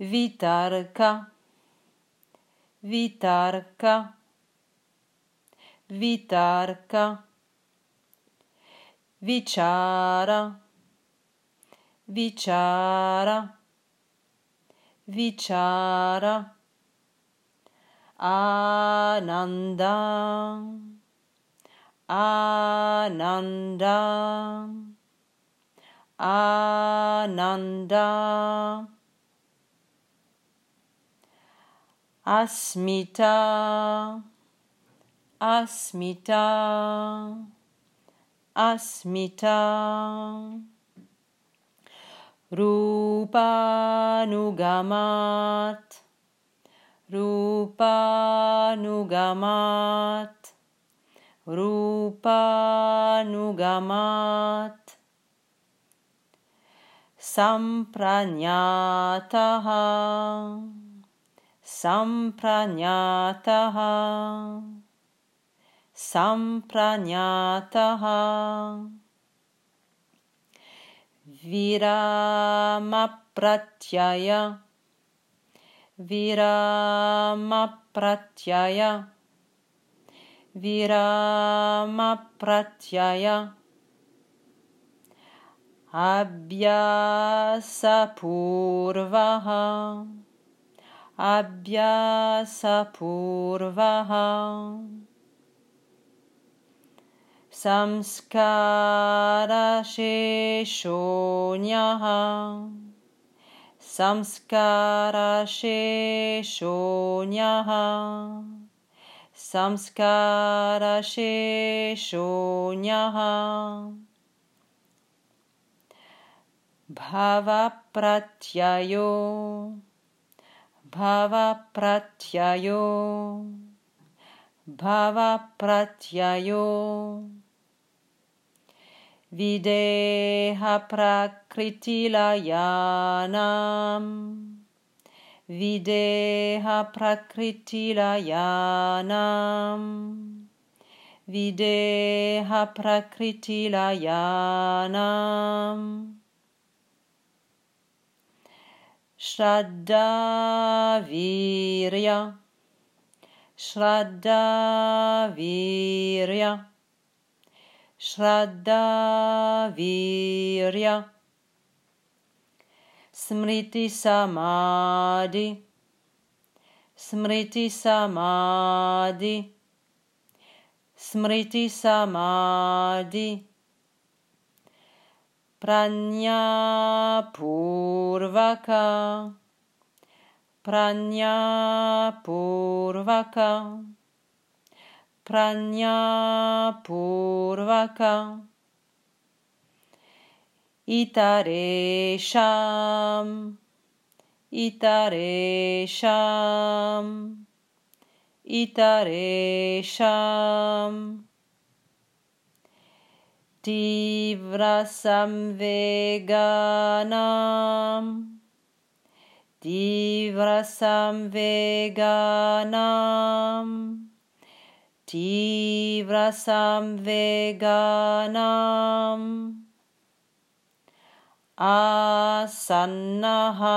vitarka, vitarka, vitarka, vichara, vichara, vichara, ananda, ananda, ananda, asmita, asmita, asmita, rupanugamat, rupanugamat, rupanugamat, sampranyataha, sampranyataha, sampranyataha, viramapratyaya, viramapratyaya, viramapratyaya, abhyasapurvaha, abhyasapurvaha, samskara sheshonyaha, samskara sheshonyaha, samskara sheshonyaha, bhavapratyayo, bhavapratyayo, bhavapratyayo, videha prakritilayanam, videha prakritilayanam, videha prakritilayanam, shraddha virya, shraddha virya, shraddha virya, smriti samadhi, smriti samadhi, smriti samadhi, prajna purvaka, prajna purvaka, prajna purvaka, itaresham, itaresham, itaresham, tivra samveganam, tivra samveganam, tivra samveganam, asannaha,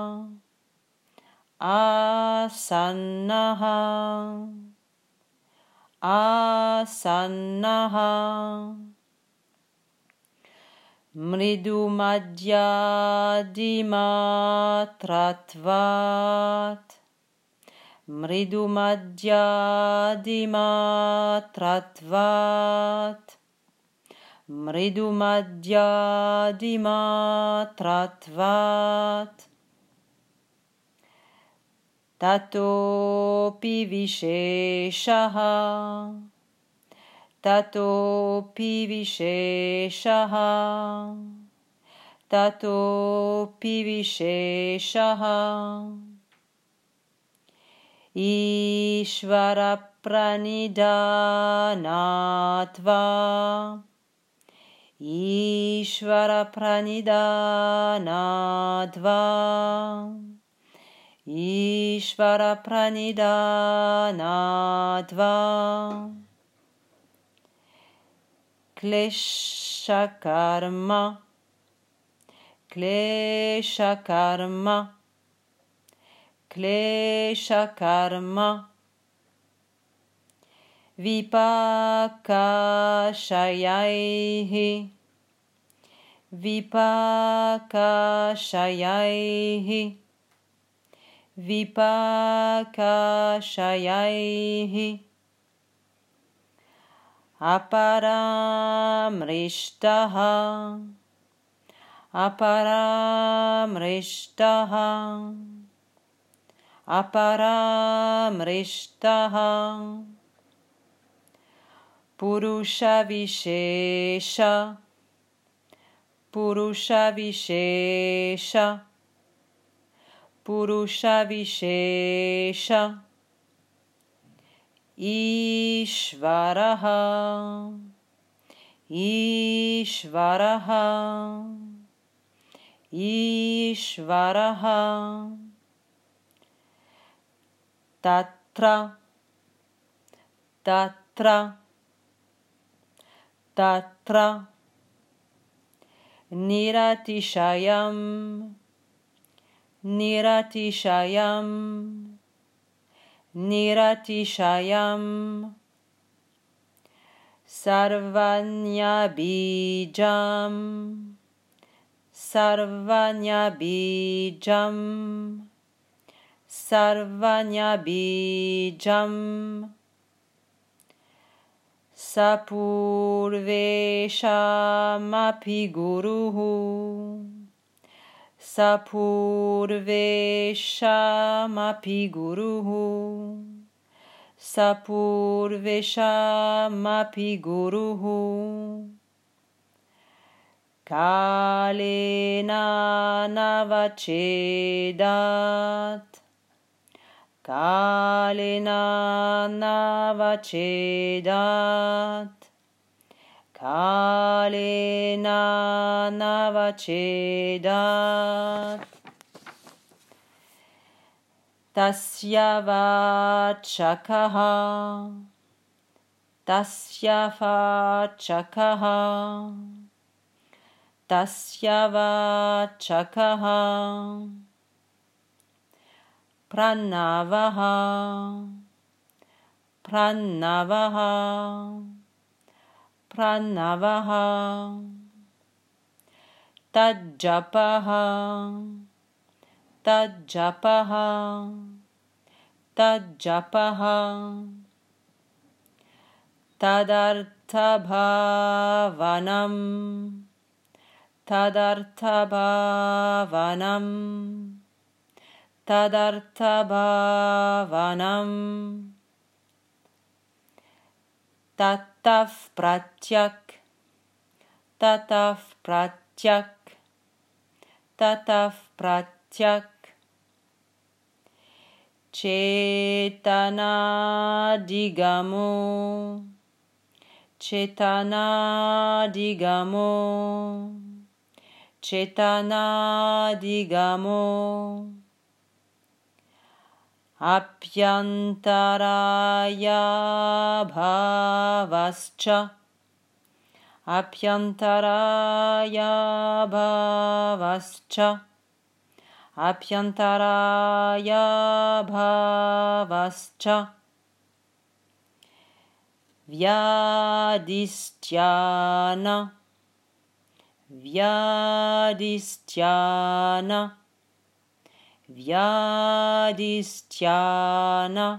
asannaha, asannaha, mridu madhyadimatratvat, mridu madhyadimatratvat, mridu madhyadimatratvat, tatopi visheshaha, tatopi visheshaha, tatopi visheshaha, ishvara pranidanatva, ishvara pranidanatva, ishvara pranidanatva, klesha karma, klesha karma, klesha karma vipakashayaihi vipakashayaihi vipakashayaihi aparamrishtaha aparamrishtaha aparamrishtaha purusha vishesha purusha vishesha purusha vishesha Ishvaraha Ishvaraha Ishvaraha Tatra Tatra Tatra Niratishayam Niratishayam Niratishayam Sarvanyabijam Sarvanyabijam Sarvanyabijam Sapurveshamapi guruhu Sapurveshamapi guruhu Sapurveshamapi guruhu Kalena navachedat Kalena navachedat Kalena navachedat Tasya vachakaha Tasya vachakaha Tasya vachakaha Pranavaha Pranavaha Pranavaha Tajjapaha Tajjapaha Tajjapaha Tadarthabhavanam Tadarthabhavanam Tadarthabhavanam Tatav pratyak Tatav pratyak Tatav pratyak Chetana digamo Chetana digamo Chetana digamo Apyantaraya bhavascha Apyantaraya bhavascha Apyantaraya bhavascha Vyadhistyana Vyadhistyana Vyadhistyana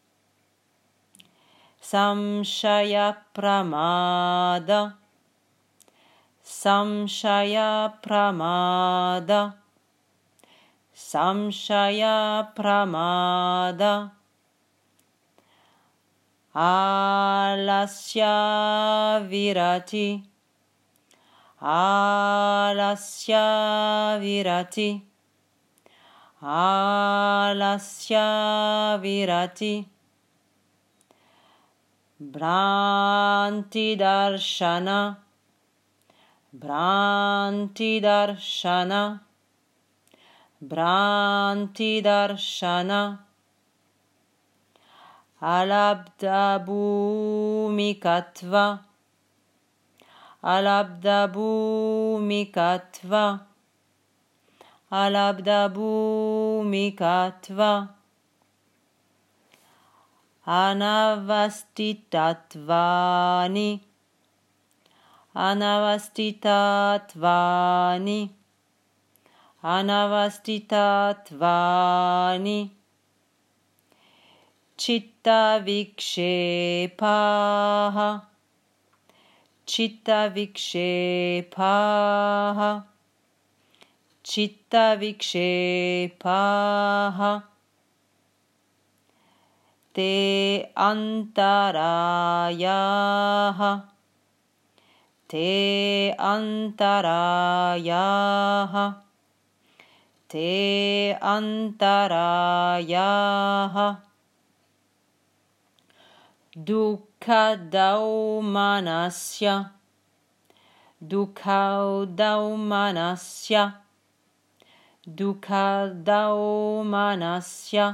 Samshaya pramada Samshaya pramada Samshaya pramada Alasya virati Alasya virati Alasya virati Bhranti darshana Bhranti darshana Bhranti darshana Alabdha bhumikatva Alabdha bhumikatva alabda bhumikatva anavastitatvani anavastitatvani anavastitatvani chitta vikshepaha chitta vikshepaha chitta vikshepaha te antarayaha te antarayaha te antarayaha dukkha-daumanasya dukkha-daumanasya dukkha-daumanasya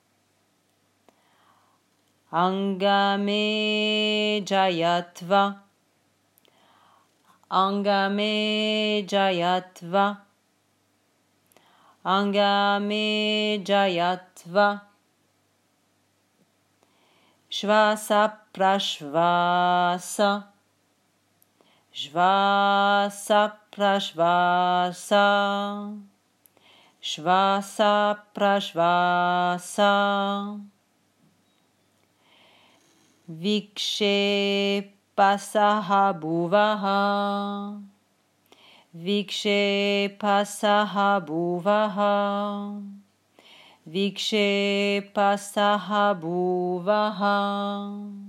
angame jayatva angame jayatva angame jayatva shvasa prashvasa shvasa prashvasa shvasa prashvasa vikshepasaha bhuvaha vikshepasaha bhuvaha vikshepasaha bhuvaha